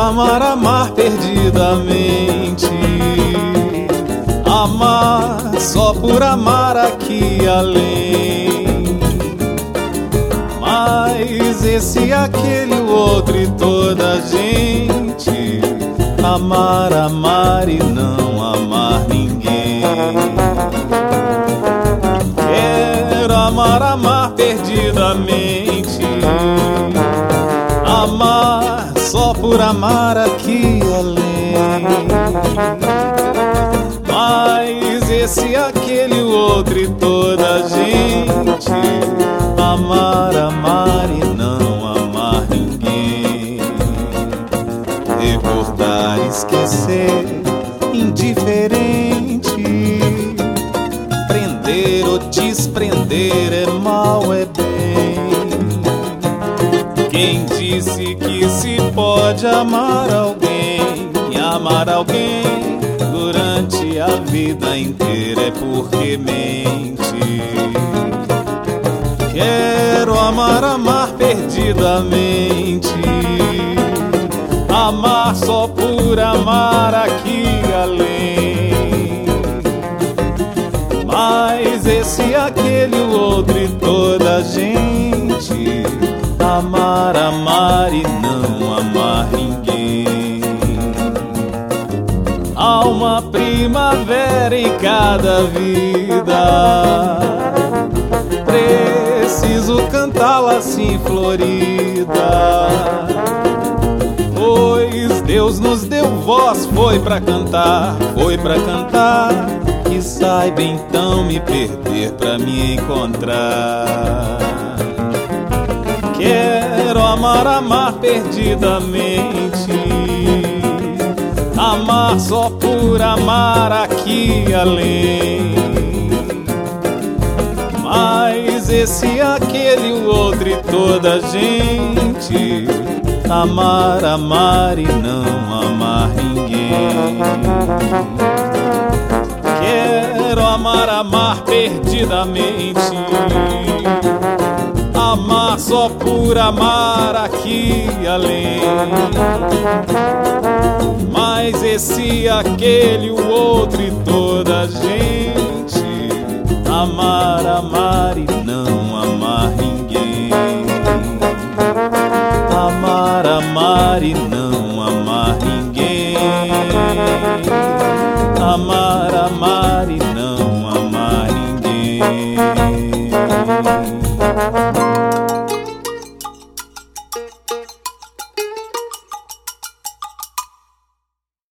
amar perdidamente, amar só por amar aqui além. Mas esse, aquele, o outro e toda a gente, amar, amar e não amar ninguém. Quero amar, amar perdidamente, amar só por amar aqui além. Mas esse, aquele, o outro e toda a gente, amar, amar e não amar ninguém. Recordar, esquecer, indiferente. Prender ou desprender é mal, é bem. Quem disse que se pode amar alguém durante a vida inteira é porque mente. Quero amar, amar perdidamente, amar só por amar aqui além. Mas esse, aquele, o outro e toda a gente, amar, amar e não amar ninguém. Há uma primavera em cada vida, preciso cantá-la assim florida. Pois Deus nos deu voz, foi pra cantar, que saiba então me perder pra me encontrar. Quero amar, amar perdidamente, amar só por amar aqui além. Mas esse, aquele, o outro e toda a gente, amar, amar e não amar ninguém. Quero amar, amar perdidamente, amar só por amar aqui além. Mas esse, aquele, o outro e toda a gente, amar, amar e não amar ninguém. Amar, amar e não amar ninguém. Amar